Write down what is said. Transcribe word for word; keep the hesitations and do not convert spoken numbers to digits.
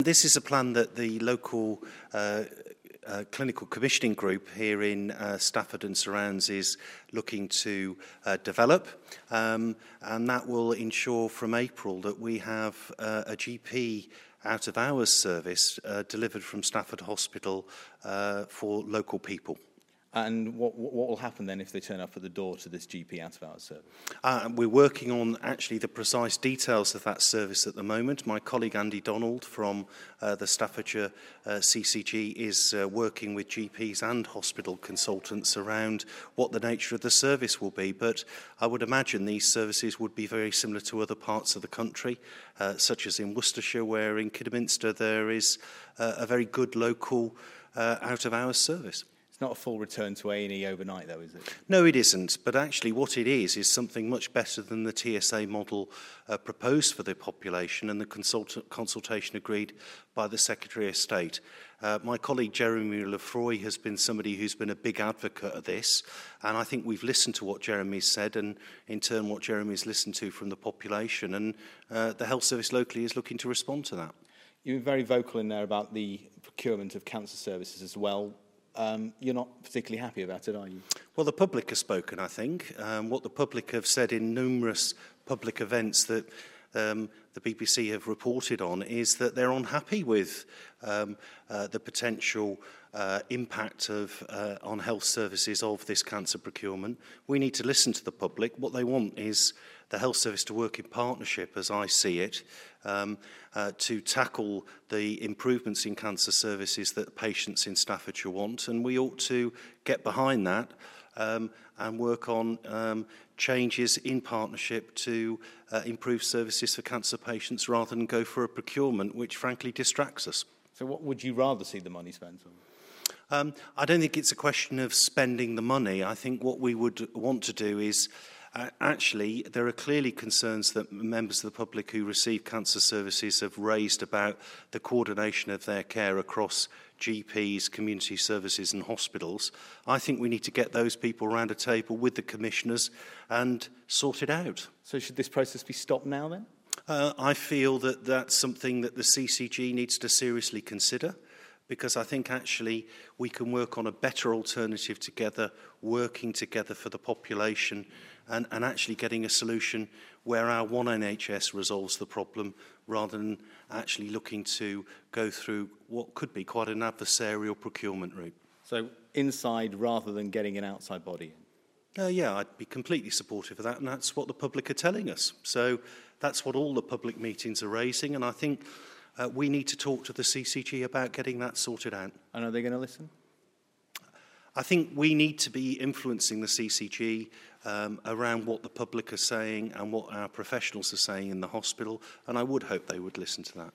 This is a plan that the local uh, uh, clinical commissioning group here in uh, Stafford and surrounds is looking to uh, develop, um, and that will ensure from April that we have uh, a G P out of hours service uh, delivered from Stafford Hospital uh, for local people. And what, what will happen then if they turn up at the door to this G P out-of-hours service? Uh, we're working on actually the precise details of that service at the moment. My colleague Andy Donald from uh, the Staffordshire uh, C C G is uh, working with G Ps and hospital consultants around what the nature of the service will be. But I would imagine these services would be very similar to other parts of the country, uh, such as in Worcestershire, where in Kidderminster there is uh, a very good local uh, out-of-hours service. Not a full return to A and E overnight, though, is it? No, it isn't. But actually what it is is something much better than the T S A model uh, proposed for the population and the consult consultation agreed by the Secretary of State. Uh, my colleague Jeremy Lefroy has been somebody who's been a big advocate of this, and I think we've listened to what Jeremy's said and in turn what Jeremy's listened to from the population, and uh, the health service locally is looking to respond to that. You were very vocal in there about the procurement of cancer services as well. Um, you're not particularly happy about it, are you? Well, the public has spoken, I think. Um, what the public have said in numerous public events that um, the B B C have reported on is that they're unhappy with um, uh, the potential uh, impact of uh, on health services of this cancer procurement. We need to listen to the public. What they want is the health service to work in partnership, as I see it, um, uh, to tackle the improvements in cancer services that patients in Staffordshire want, and we ought to get behind that um, and work on um, changes in partnership to uh, improve services for cancer patients rather than go for a procurement which frankly distracts us. So what would you rather see the money spent on? Um, I don't think it's a question of spending the money. I think what we would want to do is Uh, actually, there are clearly concerns that members of the public who receive cancer services have raised about the coordination of their care across G Ps, community services and hospitals. I think we need to get those people around a table with the commissioners and sort it out. So should this process be stopped now then? Uh, I feel that that's something that the C C G needs to seriously consider, because I think actually we can work on a better alternative together, working together for the population and, and actually getting a solution where our one N H S resolves the problem rather than actually looking to go through what could be quite an adversarial procurement route. So inside rather than getting an outside body in? Uh, yeah, I'd be completely supportive of that, and that's what the public are telling us. So that's what all the public meetings are raising, and I think Uh, we need to talk to the C C G about getting that sorted out. And are they going to listen? I think we need to be influencing the C C G um, around what the public are saying and what our professionals are saying in the hospital, and I would hope they would listen to that.